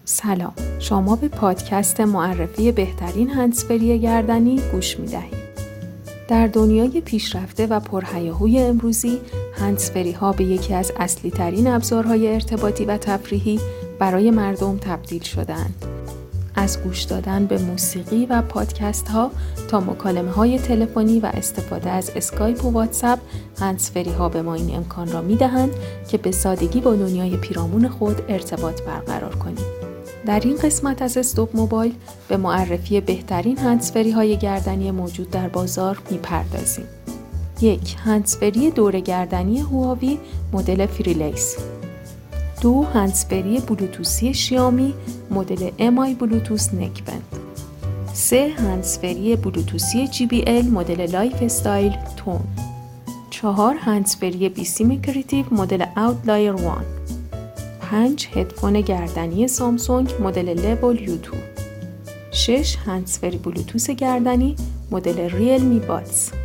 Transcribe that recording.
سلام، شما به پادکست معرفی بهترین هندزفری گردنی گوش می‌دهید. در دنیای پیشرفته و پرهیاهوی امروزی، هندزفری ها به یکی از اصلی ترین ابزارهای ارتباطی و تفریحی برای مردم تبدیل شدند. از گوش دادن به موسیقی و پادکست ها تا مکالمه های تلفنی و استفاده از اسکایپ و واتساپ، هندزفری ها به ما این امکان را می دهند که به سادگی با دنیای پیرامون خود ارتباط برقرار کنیم. در این قسمت از استوب موبایل به معرفی بهترین هندزفری های گردنی موجود در بازار می پردازیم. 1. هندزفری دور گردنی هواوی مدل فریلیس. 2. هندزفری بلوتوثی شیائومی مدل MI بلوتوث نکبند. 3. هندزفری بلوتوثی JBL مدل لایف استایل تون. 4. هندزفری بیسیم کریتیو مدل اوتلایر 1. 5. هدفون گردنی سامسونگ مدل لول U2. 6. هندزفری بلوتوث گردنی مدل ریلمی بادز.